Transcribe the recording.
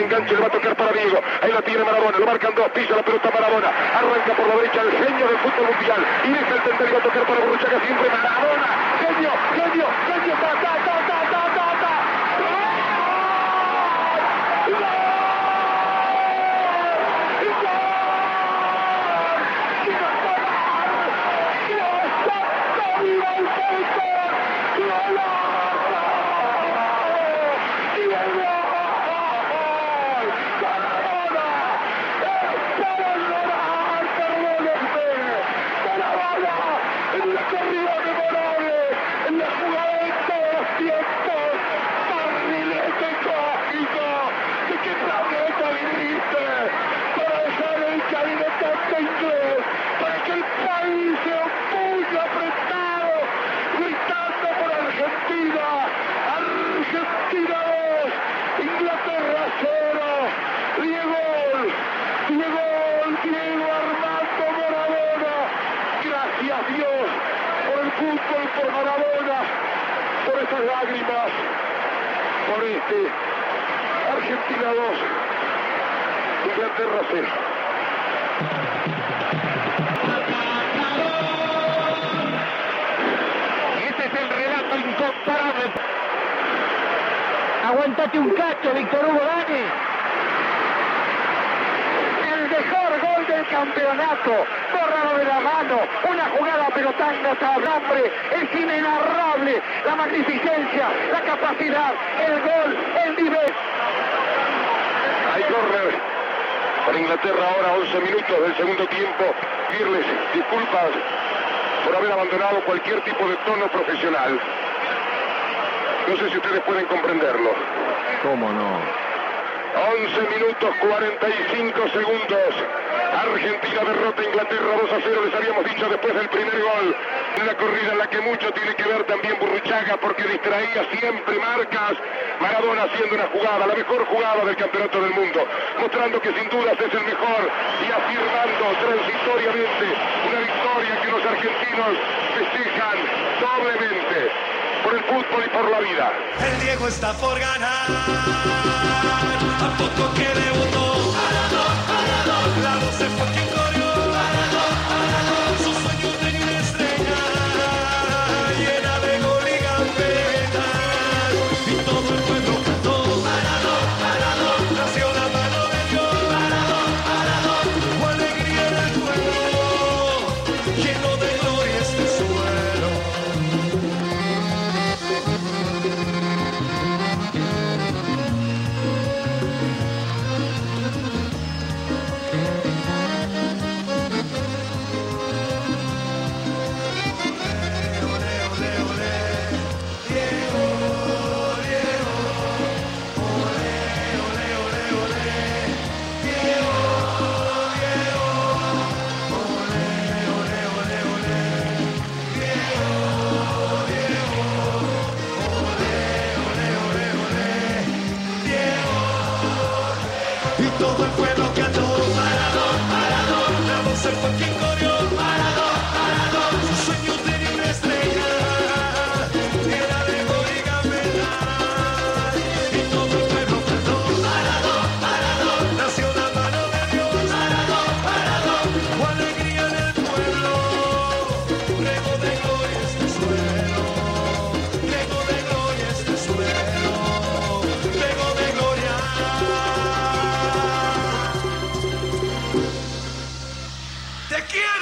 el enganche, le va a tocar para Diego. Ahí la tiene Maradona, lo marcan dos, pisa la pelota Maradona. Arranca por la derecha el genio del fútbol mundial. Y deja el tender y va a tocar para Burruchaga, siempre Maradona. Genio, genio, genio, ta, ta, ta, ta, ta, ta, ta. ¡Gol! ¡Gol! Por Maradona, por estas lágrimas, por Argentina 2, Inglaterra 0. Ese es el relato incomparable. Aguantate un cacho, Víctor Hugo Dani. El mejor gol del campeonato. Bórralo de la mano, una jugada pero tan notable, es inenarrable, la magnificencia, la capacidad, el gol, el nivel. Hay córner para Inglaterra ahora, 11 minutos del segundo tiempo. Pedirles disculpas por haber abandonado cualquier tipo de tono profesional. No sé si ustedes pueden comprenderlo. ¿Cómo no? 11 minutos 45 segundos. Argentina derrota a Inglaterra 2-0, les habíamos dicho después del primer gol. Una corrida en la que mucho tiene que ver también Burruchaga porque distraía siempre marcas. Maradona haciendo una jugada, la mejor jugada del campeonato del mundo, mostrando que sin dudas es el mejor y afirmando transitoriamente una victoria que los argentinos festejan doblemente por el fútbol y por la vida. El Diego está por ganar, a poco que debutó. La 12 fue quien corrió, su sueño tenía una estrella llena de gol y gambetas, y todo el pueblo cantó, nació la mano de Dios, fue alegría en el pueblo, lleno de gloria este suelo. Todo el pueblo cantó, la 12 fue quien corrió, su sueño tenía una estrella, llena de gol y gambetas, y todo el pueblo cantó, nació la mano de Dios, fue alegría en el pueblo, rego de gloria este suelo, rego de gloria este suelo, rego de gloria. ¡Te quiero!